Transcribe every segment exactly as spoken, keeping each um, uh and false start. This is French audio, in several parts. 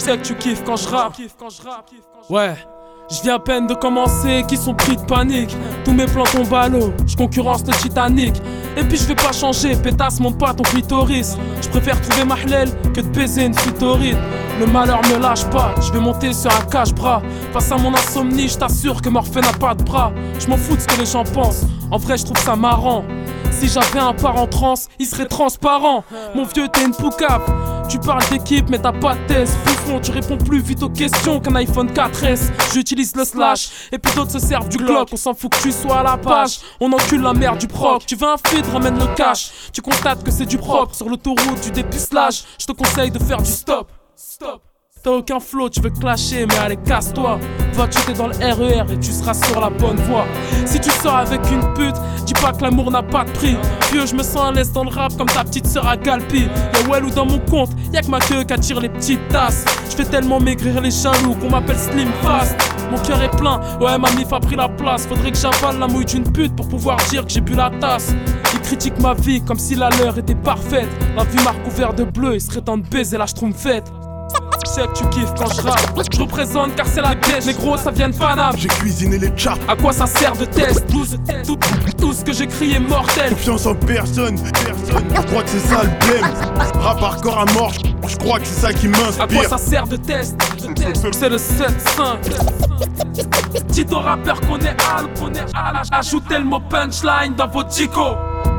sais que tu kiffes quand je rappe. Ouais. Je viens à peine de commencer, qui sont pris de panique. Tous mes plans tombent à l'eau, je concurrence le Titanic. Et puis je vais pas changer, pétasse monte pas ton clitoris. Je préfère trouver ma hlel que de baiser une futoride. Le malheur me lâche pas, je vais monter sur un cache-bras. Face à mon insomnie, je t'assure que Morphée n'a pas de bras. Je m'en fous de ce que les gens pensent, en vrai je trouve ça marrant. Si j'avais un parent trans, il serait transparent. Mon vieux t'es une poucave. Tu parles d'équipe mais t'as pas de test. Bouffon, tu réponds plus vite aux questions qu'un iPhone quatre S. J'utilise le slash et puis d'autres se servent du Glock. On s'en fout que tu sois à la page, on encule la mère du proc. Tu veux un feed, ramène le cash. Tu constates que c'est du propre. Sur l'autoroute du dépucelage, je te conseille de faire du stop. Stop. T'as aucun flow, tu veux clasher, mais allez casse-toi. Va-tu t'es dans le R E R et tu seras sur la bonne voie. Si tu sors avec une pute, dis pas que l'amour n'a pas de prix. Vieux, je me sens à l'aise dans le rap comme ta petite sœur à Galpi. Y'a Well ou dans mon compte, y'a que ma queue qui attire les petites tasses. Je fais tellement maigrir les jaloux qu'on m'appelle Slim Fast. Mon cœur est plein, ouais ma mif a pris la place. Faudrait que j'avale la mouille d'une pute pour pouvoir dire que j'ai bu la tasse. Ils critiquent ma vie comme si la leur était parfaite. La vie m'a recouvert de bleu, il serait temps de baiser la schtroumpfette. Je sais que tu kiffes quand je rappe. Je représente car c'est la guette. Mais gros ça vient de Paname. J'ai cuisiné les charts. À quoi ça sert de test? Tout, tout, tout ce que j'écris est mortel. Confiance en personne, personne. Je crois que c'est ça le blême. Rap hardcore à mort. Je crois que c'est ça qui m'inspire. À quoi ça sert de test? C'est le sept cinq. Dites aux rappeurs qu'on est al, qu'on est al. Ajoutez le mot punchline dans vos ticos.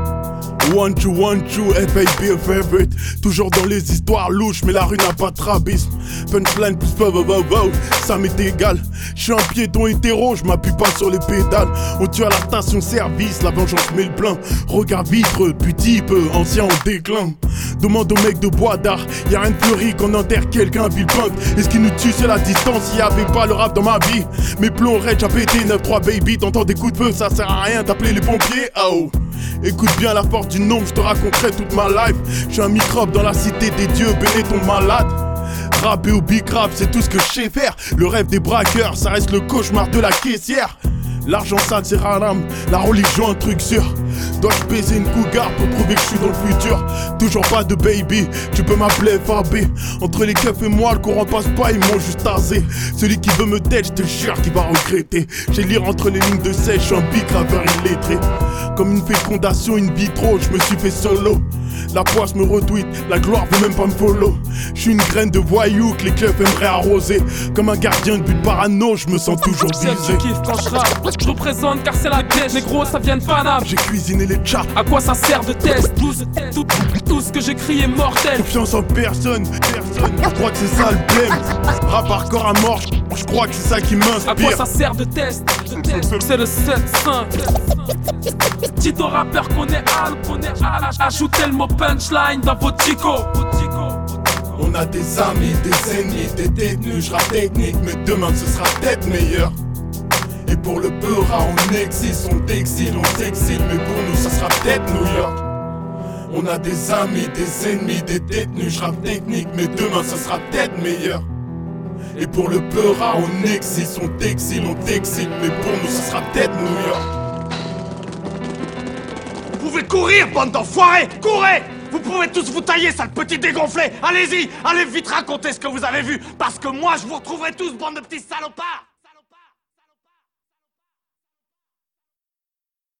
One two, one two, F A B a favorite. Toujours dans les histoires louches, mais la rue n'a pas de trabisme. Punchline plus wow, wow, wow, ça m'est égal. J'suis un piéton hétéro, j'm'appuie pas sur les pédales. On tue à la station-service, la vengeance met le plein. Regard vitre, petit peu, ancien en déclin. Demande au mec de bois d'art, y'a rien de fleuri qu'on enterre quelqu'un villepunk. Et ce qui nous tue c'est la distance, y'avait pas le rap dans ma vie. Mes plombs raides, j'ai pété neuf trois baby. T'entends des coups de feu, ça sert à rien d'appeler les pompiers. Oh. Écoute bien la force du nombre, je te raconterai toute ma life. Je suis un microbe dans la cité des dieux, béné ton malade. Rapper ou big rap, c'est tout ce que je sais faire. Le rêve des braqueurs, ça reste le cauchemar de la caissière. L'argent sale c'est haram, la religion un truc sûr. Dois-je baiser une cougar pour prouver que je suis dans le futur? Toujours pas de baby, tu peux m'appeler F A B. Entre les keufs et moi, le courant passe pas, ils m'ont juste tasé. Celui qui veut me tête, je te jure qu'il va regretter. J'ai lire entre les lignes de sèche, je suis un big graveur illettré. Comme une fécondation, une vitro, je me suis fait solo. La poisse me retweet, la gloire veut même pas me follow. Je suis une graine de voyou que les keufs aimeraient arroser. Comme un gardien de but parano, je me sens toujours visé. Je kiffe quand je rappe, je représente car c'est la guette. Mais gros ça vient de Paname. J'ai cuisiné les charts. À quoi ça sert de test? Tout, tout, tout ce que j'écris est mortel. Confiance en personne, personne. Je crois que c'est ça le blême. Rap hardcore à mort, je crois que c'est ça qui m'inspire. À quoi ça sert de test? C'est le sept cinq. Dites aux rappeurs qu'on est al, qu'on est al. Ajoutez le mot punchline dans vos ticos. On a des amis, des ennemis, des détenus. Je rappe technique, mais demain ce sera peut-être meilleur. Et pour le peura, on existe, on t'exile, on t'exile. Mais pour nous, ce sera peut-être New York. On a des amis, des ennemis, des détenus. Je rappe technique, mais demain ce sera peut-être meilleur. Et pour le peura, on existe, on t'exile, on t'exile. Mais pour nous, ce sera peut-être New York. Vous pouvez courir, bande d'enfoirés! Courez! Vous pouvez tous vous tailler, sale petit dégonflé! Allez-y! Allez vite raconter ce que vous avez vu! Parce que moi, je vous retrouverai tous, bande de petits salopards!